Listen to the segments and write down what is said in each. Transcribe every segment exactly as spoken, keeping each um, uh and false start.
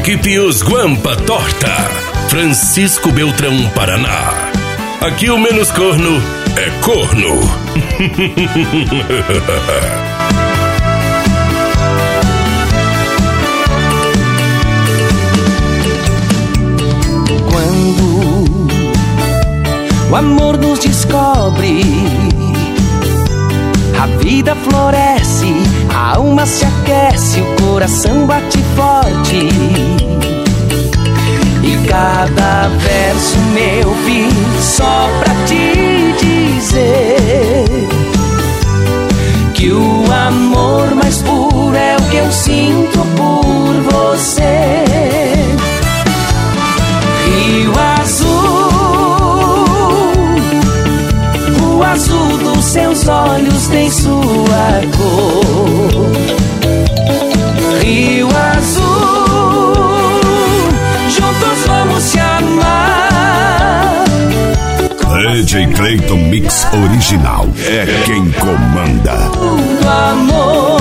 Equipe Os Guampa Torta, Francisco Beltrão, Paraná. Aqui o menos corno é corno. Quando o amor nos descobre, a vida floresce, a alma se aquece, o coração bate forte. E cada verso meu fiz só pra te dizer que o amor mais puro é o que eu sinto por você. Rio azul, o azul dos seus olhos tem sua cor. Rio azul, juntos vamos se amar. D J Clayton Mix Original é quem comanda. Do amor.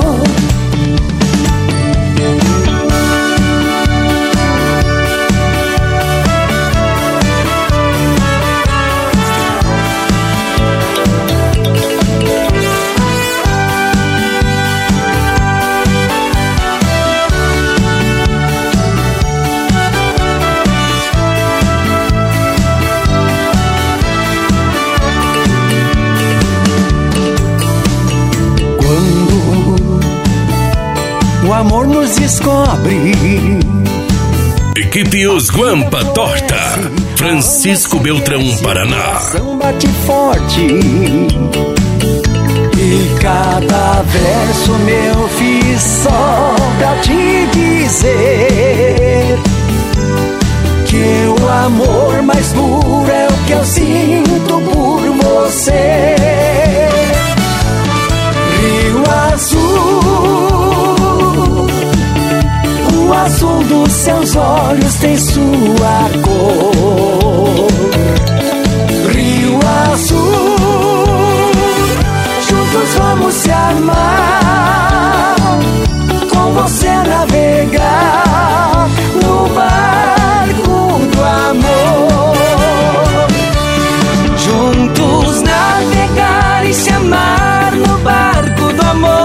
O amor nos descobre. Equipe Os Guampa Torta, Francisco Beltrão, Paraná. O coração bate forte. E cada verso meu fiz só pra te dizer que o amor mais puro é o que eu sinto por você. Rio azul, o azul dos seus olhos tem sua cor. Rio azul, juntos vamos se amar, com você navegar no barco do amor. Juntos navegar e se amar no barco do amor.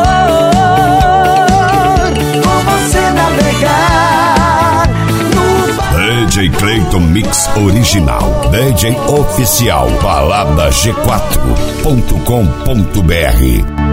D J Clayton Mix Original, D J Oficial, balada g quatro ponto com ponto br.